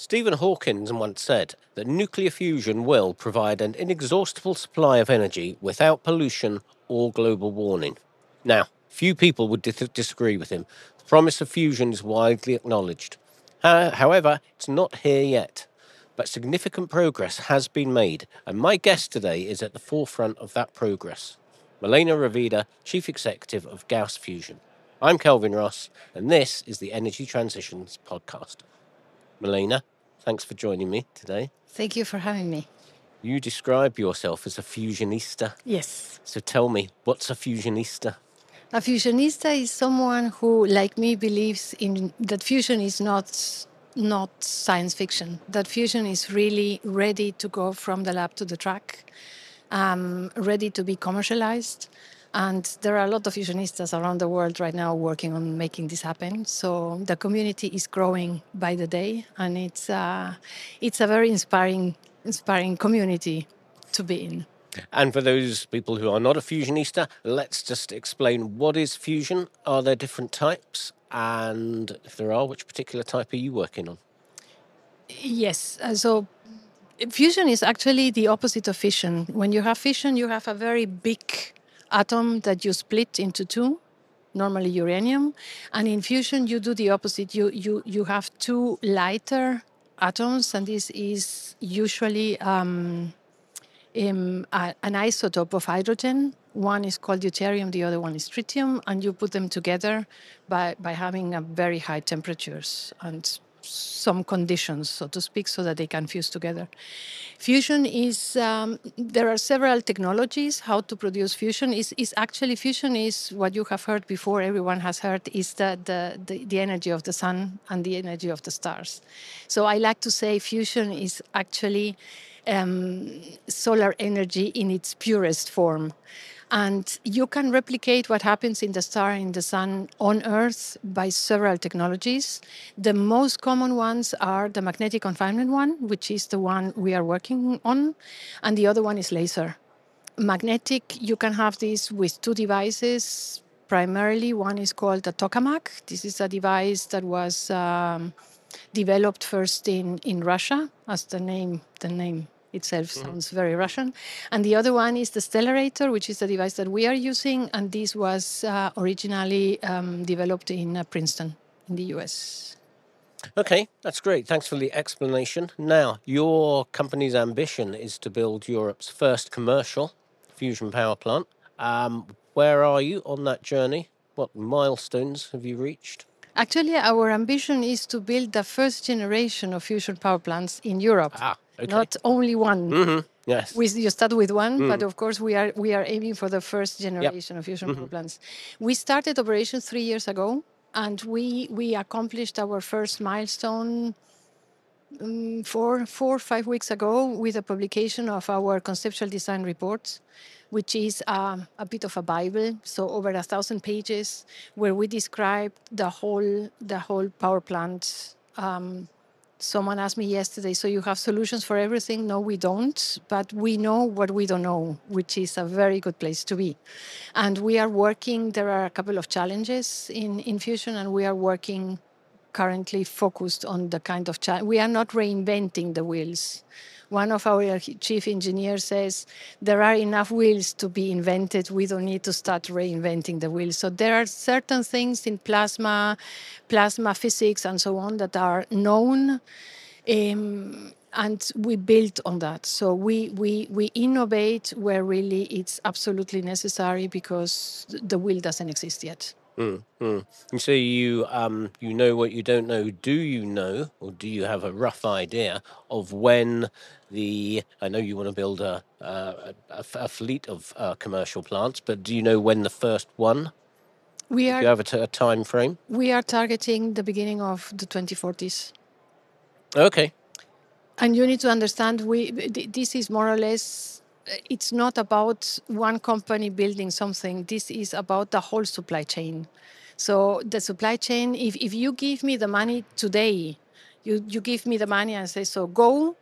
Stephen Hawking once said that nuclear fusion will provide an inexhaustible supply of energy without pollution or global warming. Now, few people would disagree with him. The promise of fusion is widely acknowledged. However, it's not here yet. But significant progress has been made, and my guest today is at the forefront of that progress. Milena Ravida, Chief Executive of Gauss Fusion. I'm Kelvin Ross, and this is the Energy Transitions Podcast. Milena, thanks for joining me today. Thank you for having me. You describe yourself as a fusionista. Yes. So tell me, what's a fusionista? A fusionista is someone who, like me, believes in that fusion is not science fiction. That fusion is really ready to go from the lab to the track, ready to be commercialized. And there are a lot of fusionistas around the world right now working on making this happen. So the community is growing by the day, and it's a very inspiring community to be in. And for those people who are not a fusionista, let's just explain what is fusion. Are there different types? And if there are, which particular type are you working on? Yes. So fusion is actually the opposite of fission. When you have fission, you have a very big atom that you split into two, normally uranium. And in fusion, you do the opposite. You have two lighter atoms, and this is usually an isotope of hydrogen. One is called deuterium, the other one is tritium, and you put them together by having a very high temperatures and some conditions, so to speak, so that they can fuse together. Fusion is, there are several technologies how to produce fusion. Fusion is what you have heard before, everyone has heard, is the energy of the sun and the energy of the stars. So I like to say fusion is actually solar energy in its purest form. And you can replicate what happens in the star and in the sun on Earth by several technologies. The most common ones are the magnetic confinement one, which is the one we are working on, and the other one is laser. Magnetic, you can have this with two devices. Primarily, one is called the tokamak. This is a device that was developed first in Russia, as the name itself sounds very Russian. And the other one is the Stellarator, which is the device that we are using. And this was originally developed in Princeton in the US. Okay, that's great. Thanks for the explanation. Now, your company's ambition is to build Europe's first commercial fusion power plant. Where are you on that journey? What milestones have you reached? Actually, our ambition is to build the first generation of fusion power plants in Europe. Okay. Not only one. Mm-hmm. Yes. You start with one, but of course we are aiming for the first generation of fusion power plants. We started operations 3 years ago, and we accomplished our first milestone 4 or 5 weeks ago with the publication of our conceptual design report, which is a bit of a Bible, so over 1,000 pages, where we describe the whole power plant. Someone asked me yesterday, so you have solutions for everything? No, we don't, but we know what we don't know, which is a very good place to be. And we are working, there are a couple of challenges in fusion, and we are working currently focused on the kind of challenge. We are not reinventing the wheels. One of our chief engineers says, there are enough wheels to be invented. We don't need to start reinventing the wheels. So there are certain things in plasma physics, and so on that are known. And we build on that. So we innovate where really it's absolutely necessary because the wheel doesn't exist yet. And so you know what you don't know. Do you know, or do you have a rough idea of when I know you want to build a fleet of commercial plants, but do you know when the first one? Do you have a time frame? We are targeting the beginning of the 2040s. Okay. And you need to understand, this is more or less, it's not about one company building something. This is about the whole supply chain. So the supply chain, if you give me the money today, you give me the money and say, so go,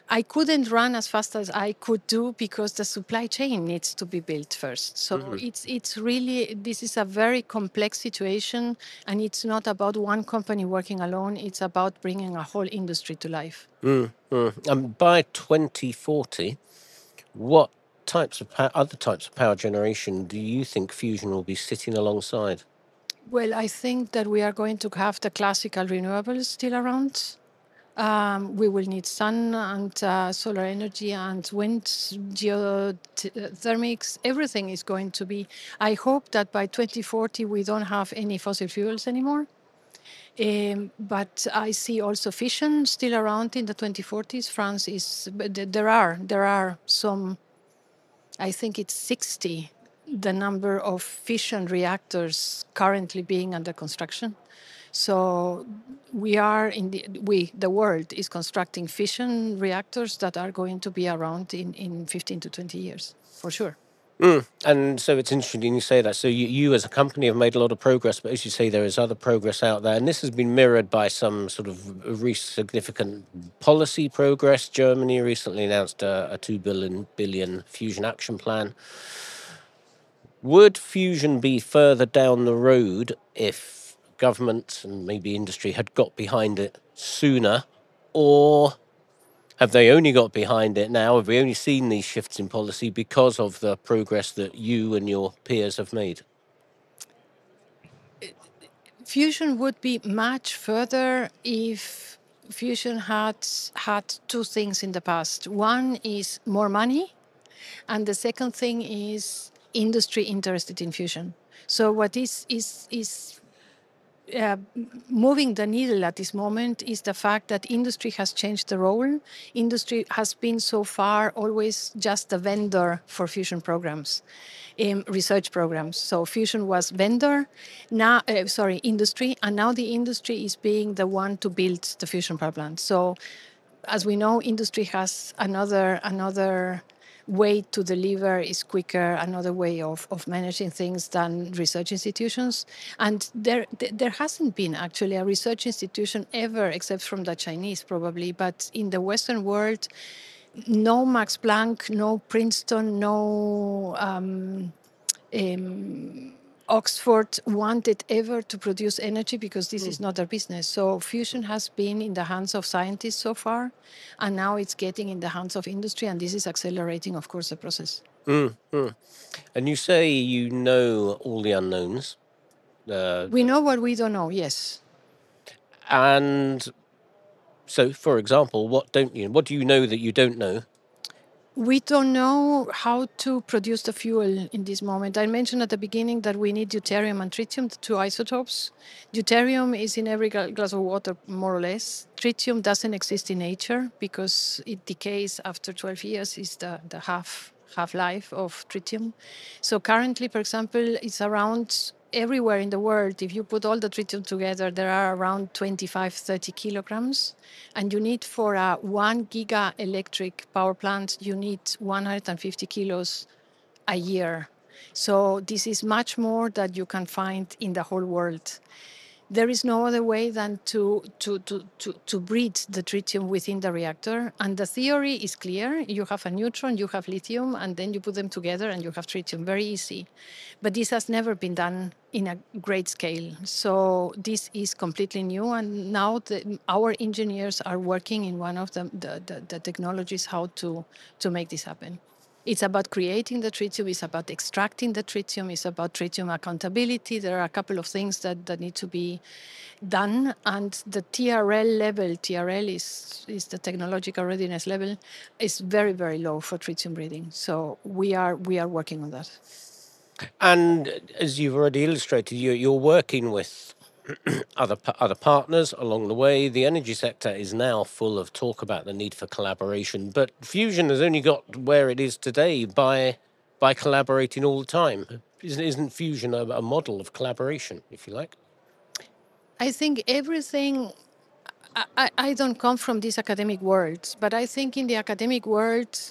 I couldn't run as fast as I could do because the supply chain needs to be built first. So it's really, this is a very complex situation, and it's not about one company working alone. It's about bringing a whole industry to life. And by 2040, what other types of power generation do you think fusion will be sitting alongside? Well, I think that we are going to have the classical renewables still around. We will need sun and solar energy and wind, geothermics. Everything is going to be. I hope that by 2040 we don't have any fossil fuels anymore. But I see also fission still around in the 2040s. France is. But there are some. I think it's 60 the number of fission reactors currently being under construction. So the world is constructing fission reactors that are going to be around in 15 to 20 years, for sure. And so it's interesting you say that. So you as a company have made a lot of progress, but as you say, there is other progress out there. And this has been mirrored by some sort of significant policy progress. Germany recently announced a 2 billion fusion action plan. Would fusion be further down the road if government and maybe industry had got behind it sooner? Or have they only got behind it now? Have we only seen these shifts in policy because of the progress that you and your peers have made? Fusion would be much further if fusion had two things in the past. One is more money, and the second thing is industry interested in fusion. So what is moving the needle at this moment is the fact that industry has changed the role. Industry has been so far always just a vendor for fusion programs, research programs. So fusion was vendor, now industry, and now the industry is being the one to build the fusion power plant. So as we know, industry has another way to deliver is quicker, another way of managing things than research institutions. And there hasn't been actually a research institution ever, except from the Chinese probably, but in the Western world, no Max Planck, no Princeton, no Oxford wanted ever to produce energy because this is not their business. So fusion has been in the hands of scientists so far, and now it's getting in the hands of industry, and this is accelerating, of course, the process. And you say you know all the unknowns. We know what we don't know, yes. And so, for example, what do you know that you don't know? We don't know how to produce the fuel in this moment. I mentioned at the beginning that we need deuterium and tritium, the two isotopes. Deuterium is in every glass of water, more or less. Tritium doesn't exist in nature because it decays after 12 years, is the half-life of tritium. So currently, for example, it's around everywhere in the world. If you put all the tritium together, there are around 25, 30 kilograms. And you need for a 1 giga electric power plant, you need 150 kilos a year. So this is much more that you can find in the whole world. There is no other way than to breed the tritium within the reactor. And the theory is clear. You have a neutron, you have lithium, and then you put them together and you have tritium. Very easy. But this has never been done in a great scale. So this is completely new. And now our engineers are working in one of the technologies how to make this happen. It's about creating the tritium, it's about extracting the tritium, it's about tritium accountability. There are a couple of things that need to be done. And the TRL level, TRL is the technological readiness level, is very, very low for tritium breeding. So we are working on that. And as you've already illustrated, you're working with other partners along the way. The energy sector is now full of talk about the need for collaboration, but fusion has only got where it is today by collaborating all the time. Isn't fusion a model of collaboration, if you like? I think everything. I don't come from this academic world, but I think in the academic world,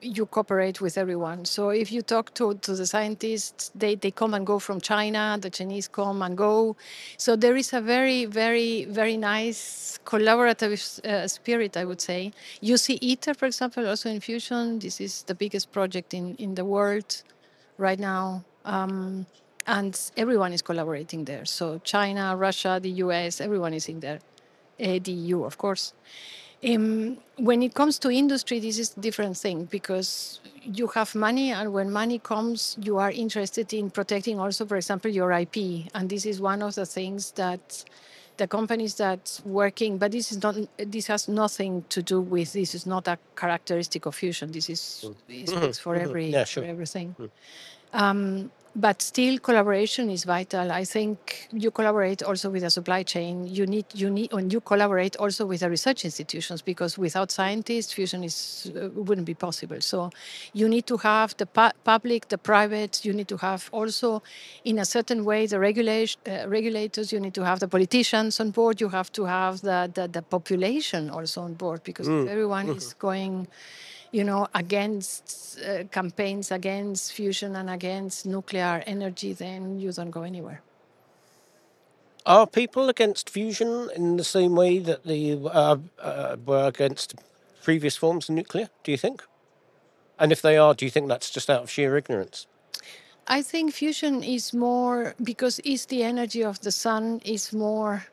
you cooperate with everyone. So if you talk to the scientists, they come and go from China, the Chinese come and go. So there is a very, very, very nice collaborative spirit, I would say. You see ITER, for example, also in fusion. This is the biggest project in the world right now. And everyone is collaborating there. So China, Russia, the US, everyone is in there. The EU, of course. When it comes to industry, this is a different thing because you have money, and when money comes, you are interested in protecting also, for example, your IP. And this is one of the things that the companies that working, but this is not. This has nothing to do with. This is not a characteristic of fusion. This is it speaks for Yeah, for sure. everything. But still, collaboration is vital. I think you collaborate also with the supply chain. And you collaborate also with the research institutions because without scientists, fusion wouldn't be possible. So you need to have the public, the private. You need to have also, in a certain way, the regulators. You need to have the politicians on board. You have to have the population also on board because if everyone is going against campaigns against fusion and against nuclear energy, then you don't go anywhere. Are people against fusion in the same way that they were against previous forms of nuclear, do you think? And if they are, do you think that's just out of sheer ignorance? I think fusion is more because it's the energy of the sun is more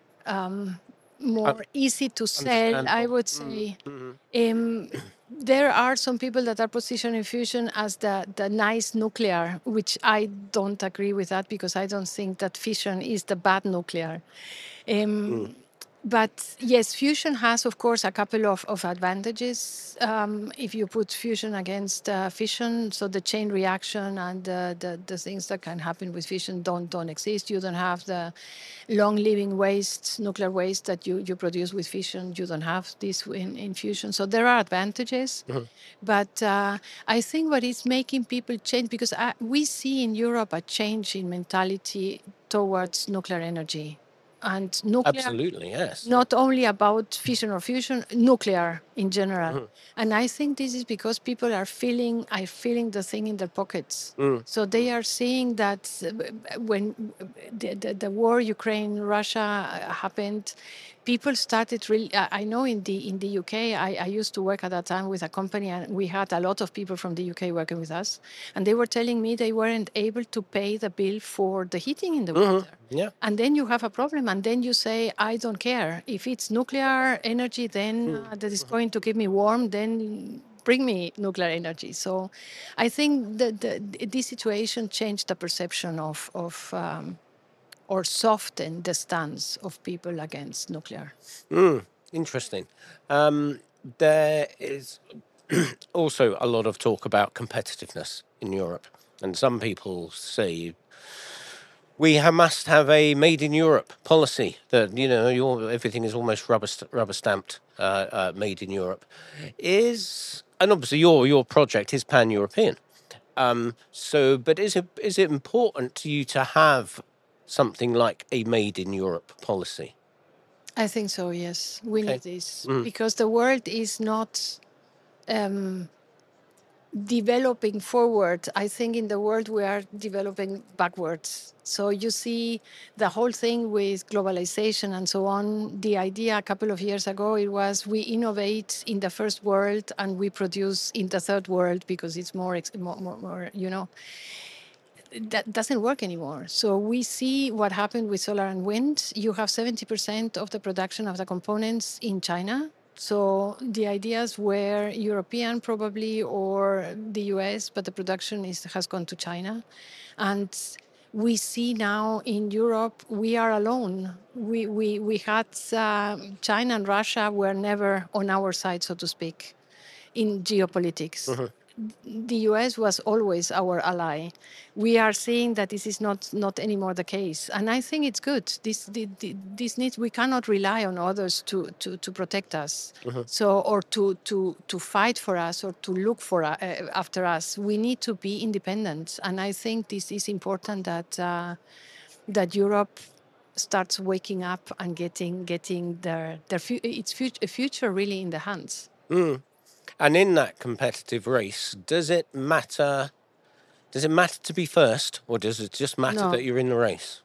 easy to sell, I Understandable. would say. There are some people that are positioning fusion as the nice nuclear, which I don't agree with that because I don't think that fission is the bad nuclear. But yes, fusion has, of course, a couple of advantages. If you put fusion against fission, so the chain reaction and the things that can happen with fission don't exist. You don't have the long-living waste, nuclear waste that you produce with fission. You don't have this in fusion. So there are advantages. But I think what is making people change, because we see in Europe a change in mentality towards nuclear energy. And nuclear, Absolutely, yes. not only about fission or fusion, nuclear in general. And I think this is because people are feeling the thing in their pockets. So they are seeing that when the war Ukraine Russia happened, people started really. I know in the UK, I used to work at that time with a company, and we had a lot of people from the UK working with us, and they were telling me they weren't able to pay the bill for the heating in the winter. Yeah. And then you have a problem, and then you say, I don't care. If it's nuclear energy, then that is going to keep me warm, then bring me nuclear energy. So I think that this situation changed the perception or softened the stance of people against nuclear. Interesting. There is also a lot of talk about competitiveness in Europe, and some people say we must have a made in Europe policy that everything is almost rubber stamped, made in Europe. And obviously your project is pan European. But is it important to you to have something like a made in Europe policy? I think so, yes. We Okay. need this because the world is not developing forward. I think in the world we are developing backwards. So you see the whole thing with globalization and so on. The idea a couple of years ago, it was we innovate in the first world and we produce in the third world because it's more that doesn't work anymore. So we see what happened with solar and wind. You have 70% of the production of the components in China. So the ideas were European probably or the US, but the production has gone to China. And we see now in Europe, we are alone. We had China and Russia were never on our side, so to speak, in geopolitics. The US was always our ally. We are seeing that this is not anymore the case, and I think it's good. This needs. We cannot rely on others to protect us, so or to fight for us or to look for after us. We need to be independent, and I think this is important that Europe starts waking up and getting its future really in the hands. And in that competitive race, does it matter? Does it matter to be first, or does it just matter No, that you're in the race?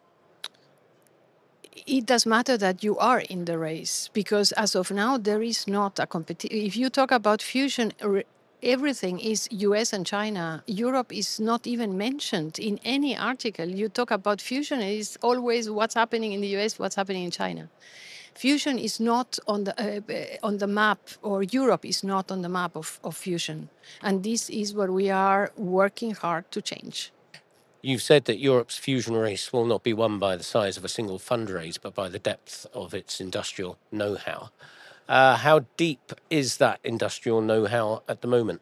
it does matter that you are in the race, because as of now there is not a competition. If you talk about fusion, everything is US and China. Europe is not even mentioned in any article. You talk about fusion, it is always what's happening in the US, what's happening in China. Fusion is not on the map, or Europe is not on the map of fusion, and this is what we are working hard to change. You've said that Europe's fusion race will not be won by the size of a single fundraise, but by the depth of its industrial know-how. How deep is that industrial know-how at the moment?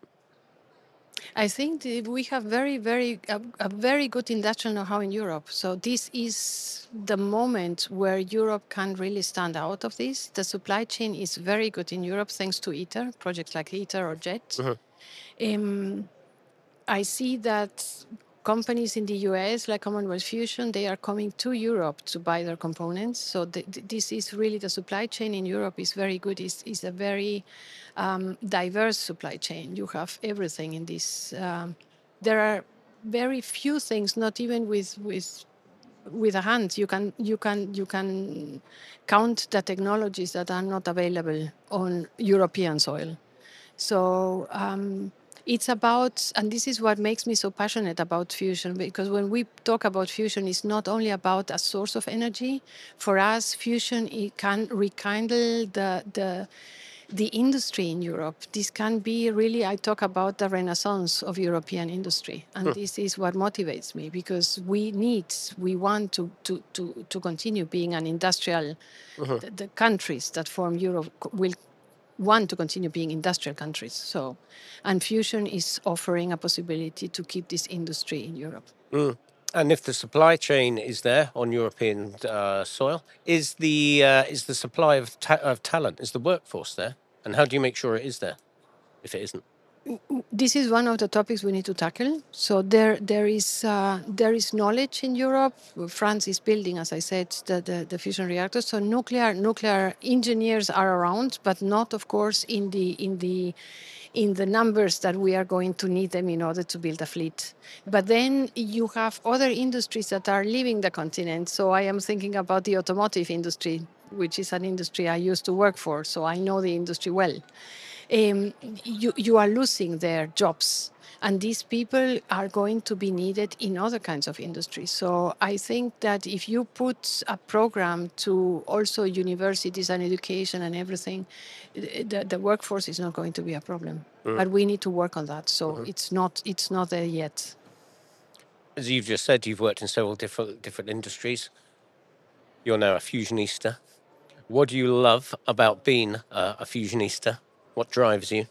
I think that we have a very good industrial know-how in Europe. So this is the moment where Europe can really stand out of this. The supply chain is very good in Europe thanks to ITER, projects like ITER or JET. Um, I see that companies in the US, like Commonwealth Fusion, they are coming to Europe to buy their components. So this is really, the supply chain in Europe is very good. It's a very diverse supply chain. You have everything in this. There are very few things, not even with a hand. You can count the technologies that are not available on European soil. So it's about, and this is what makes me so passionate about fusion, because when we talk about fusion, it's not only about a source of energy. For us, fusion, it can rekindle the industry in Europe. This can be really, I talk about the renaissance of European industry. And this is what motivates me, because we want to continue being an industrial, the countries that form Europe will want to continue being industrial countries. So, and fusion is offering a possibility to keep this industry in Europe. And if the supply chain is there on European soil, is the supply of talent, is the workforce there? And how do you make sure it is there if it isn't? This is one of the topics we need to tackle. So there is knowledge in Europe. France is building, as I said, the fusion reactors. So nuclear engineers are around, but not, of course, in the numbers that we are going to need them in order to build a fleet. But then you have other industries that are leaving the continent. So I am thinking about the automotive industry, which is an industry I used to work for. So I know the industry well. You are losing their jobs. And these people are going to be needed in other kinds of industries. So I think that if you put a program to also universities and education and everything, the workforce is not going to be a problem. But we need to work on that. So it's not there yet. As you've just said, you've worked in several different industries. You're now a fusionista. What do you love about being a fusionista? What drives you?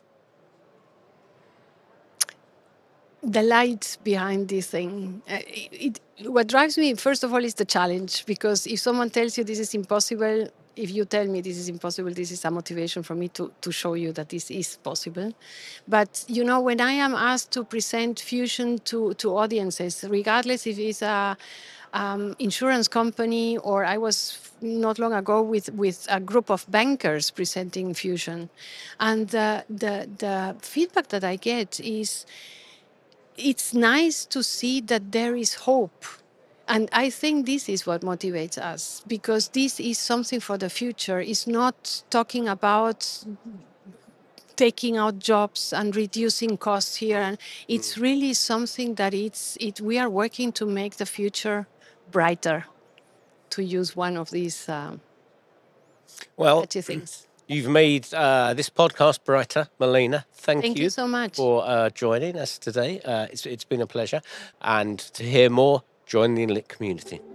The light behind this thing. What drives me, first of all, is the challenge. Because if someone tells you this is impossible, if you tell me this is impossible, this is a motivation for me to show you that this is possible. But when I am asked to present fusion to audiences, regardless if it's a insurance company, or I was not long ago with a group of bankers presenting fusion, and the feedback that I get is, it's nice to see that there is hope. And I think this is what motivates us, because this is something for the future. It's not talking about taking out jobs and reducing costs here. And it's really something that we are working to make the future brighter, to use one of these Well, catchy things. you've made this podcast brighter, Malena. Thank you so much. For joining us today. It's been a pleasure. And to hear more, join the INLIT community.